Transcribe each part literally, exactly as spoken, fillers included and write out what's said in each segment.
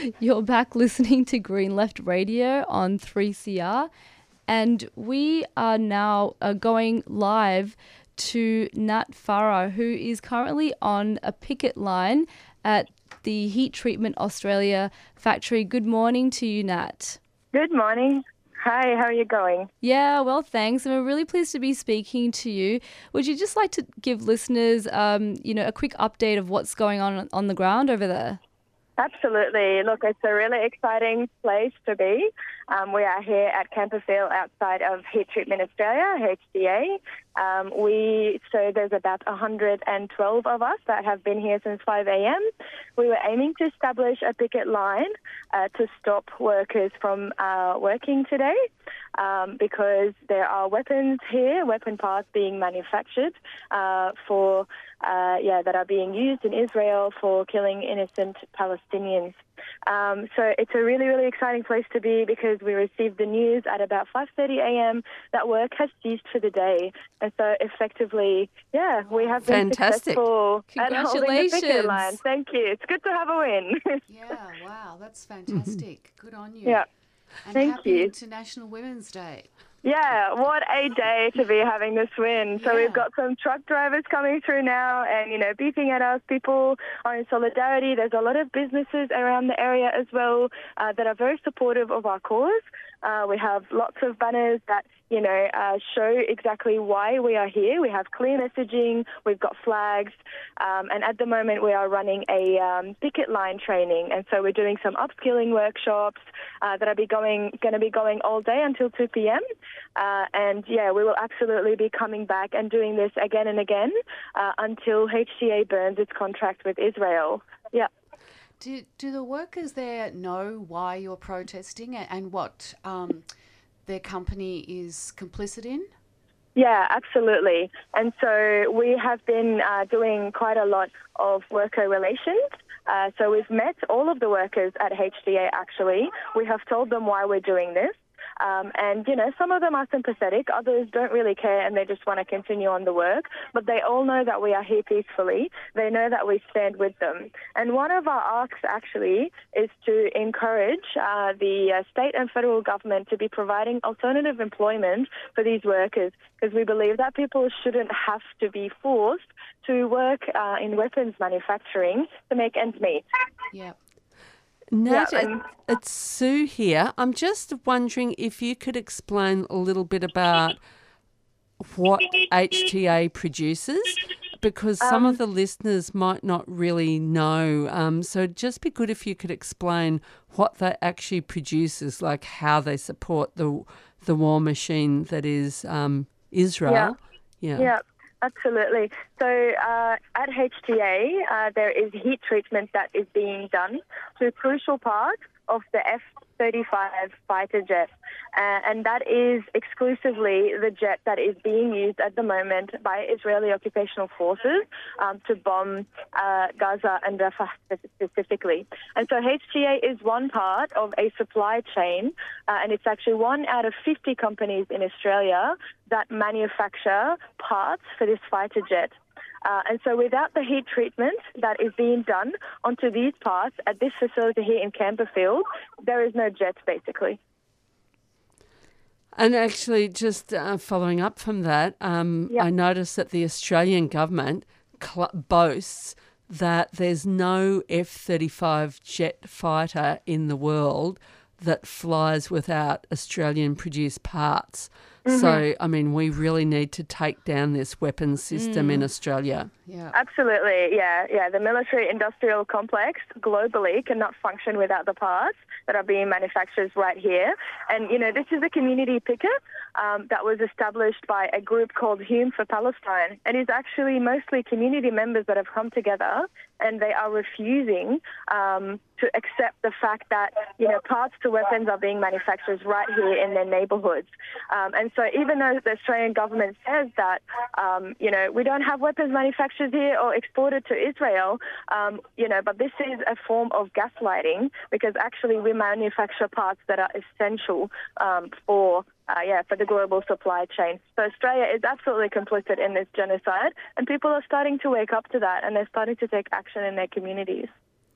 You're back listening to Green Left Radio on three C R, and we are now uh, going live to Nat Farah, who is currently on a picket line at the Heat Treatment Australia factory. Good morning to you, Nat. Good morning. Hi, how are you going? Yeah, well, thanks. And we're really pleased to be speaking to you. Would you just like to give listeners, um, you know, a quick update of what's going on on the ground over there? Absolutely. Look, it's a really exciting place to be. Um, we are here at Camperfield outside of Heat Treatment Australia, H T A. Um, we so there's about one hundred twelve of us that have been here since five a.m. We were aiming to establish a picket line uh, to stop workers from uh, working today um, because there are weapons here, weapon parts being manufactured uh, for uh, yeah that are being used in Israel for killing innocent Palestinians. Um, so it's a really, really exciting place to be because we received the news at about five thirty a.m. that work has ceased for the day. And so effectively, yeah, we have been Fantastic. successful at holding the picket Congratulations. line. Thank you. It's good to have a win. Yeah, wow, that's fantastic. Good on you. Yeah. And Thank happy you. International Women's Day. Yeah, what a day to be having this win. So Yeah. we've got some truck drivers coming through now and, you know, beeping at us. People are in solidarity. There's a lot of businesses around the area as well uh, that are very supportive of our cause. Uh, we have lots of banners that, you know, uh, show exactly why we are here. We have clear messaging. We've got flags. Um, and at the moment, we are running a um, picket line training. And so we're doing some upskilling workshops uh, that are be going going to be going all day until two p.m. Uh, and, yeah, we will absolutely be coming back and doing this again and again uh, until H T A burns its contract with Israel. Yeah. Do, do the workers there know why you're protesting and, and what um, their company is complicit in? Yeah, absolutely. And so we have been uh, doing quite a lot of worker relations. Uh, so we've met all of the workers at H T A, actually. We have told them why we're doing this. Um, and, you know, some of them are sympathetic, others don't really care and they just want to continue on the work. But they all know that we are here peacefully. They know that we stand with them. And one of our asks, actually, is to encourage uh, the uh, state and federal government to be providing alternative employment for these workers, because we believe that people shouldn't have to be forced to work uh, in weapons manufacturing to make ends meet. Yeah. Nat, Yeah, it- and- it's Sue here. I'm just wondering if you could explain a little bit about what H T A produces, because some Um, of the listeners might not really know. Um, so it'd just be good if you could explain what that actually produces, like how they support the the war machine that is um, Israel. Yeah. Yeah, absolutely. So uh, at H T A, uh, there is heat treatment that is being done to crucial parts of the F thirty-five fighter jet. Uh, and that is exclusively the jet that is being used at the moment by Israeli occupational forces um, to bomb uh, Gaza and Rafah specifically. And so H T A is one part of a supply chain, uh, and it's actually one out of fifty companies in Australia that manufacture parts for this fighter jet. Uh, and so without the heat treatment that is being done onto these parts at this facility here in Camperfield, there is no jet, basically. And actually, just uh, following up from that, um, Yep. I noticed that the Australian government cl- boasts that there's no F thirty-five jet fighter in the world that flies without Australian-produced parts. Mm-hmm. So, I mean, we really need to take down this weapons system in Australia. Yeah. Absolutely, yeah, yeah. The military-industrial complex globally cannot function without the parts that are being manufactured right here. And, you know, this is a community picket um, that was established by a group called Hume for Palestine. And it's actually mostly community members that have come together, and they are refusing um, to accept the fact that, you know, parts to weapons are being manufactured right here in their neighbourhoods. Um, and so even though the Australian government says that, um, you know, we don't have weapons manufactured here or exported to Israel, um, you know, but this is a form of gaslighting, because actually we manufacture parts that are essential um, for Uh, yeah, for the global supply chain. So Australia is absolutely complicit in this genocide, and people are starting to wake up to that, and they're starting to take action in their communities.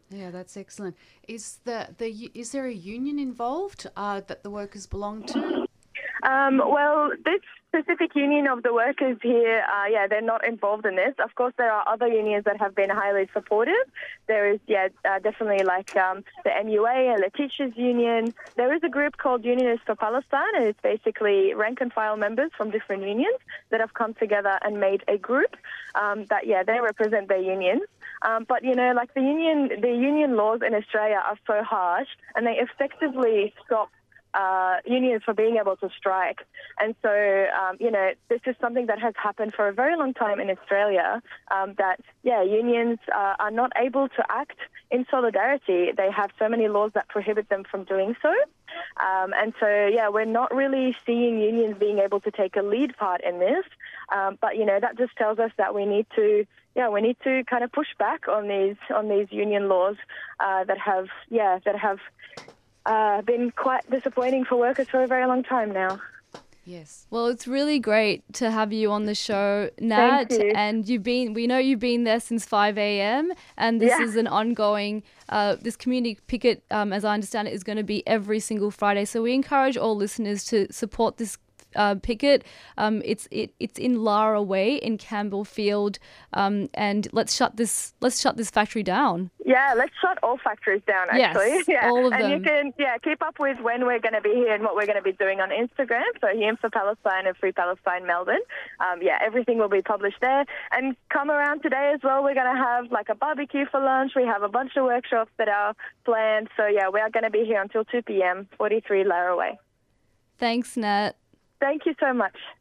Yeah, that's excellent. Is the the is there a union involved uh, that the workers belong to? Um, well, this specific union of the workers here, uh, yeah, they're not involved in this. Of course, there are other unions that have been highly supportive. There is, yeah, uh, definitely like um, the M U A and the Teachers Union. There is a group called Unionists for Palestine, and it's basically rank and file members from different unions that have come together and made a group um, that, yeah, they represent their unions. Um, but, you know, like the union, the union laws in Australia are so harsh, and they effectively stop Uh, unions for being able to strike. And so, um, you know, this is something that has happened for a very long time in Australia, um, that, yeah, unions uh, are not able to act in solidarity. They have so many laws that prohibit them from doing so. Um, and so, yeah, we're not really seeing unions being able to take a lead part in this. Um, but, you know, that just tells us that we need to, yeah, we need to kind of push back on these, on these union laws uh, that have, yeah, that have Uh, been quite disappointing for workers for a very long time now. Yes. Well, it's really great to have you on the show, Nat. Thank you. And you've been, we know you've been there since five a.m. and this Yeah. is an ongoing, uh, this community picket, um, as I understand it, is going to be every single Friday. So we encourage all listeners to support this uh, picket. Um, it's it, it's in Lara Way in Campbellfield, um, and let's shut this let's shut this factory down. Yeah, let's shut all factories down, Yes, actually. Yeah. all of and them. you can, yeah, keep up with when we're going to be here and what we're going to be doing on Instagram. So Him for Palestine and Free Palestine Melbourne. Um, yeah, everything will be published there. And come around today as well. We're going to have like a barbecue for lunch. We have a bunch of workshops that are planned. So yeah, we are going to be here until two p.m. forty-three Lara Way. Thanks, Nat. Thank you so much.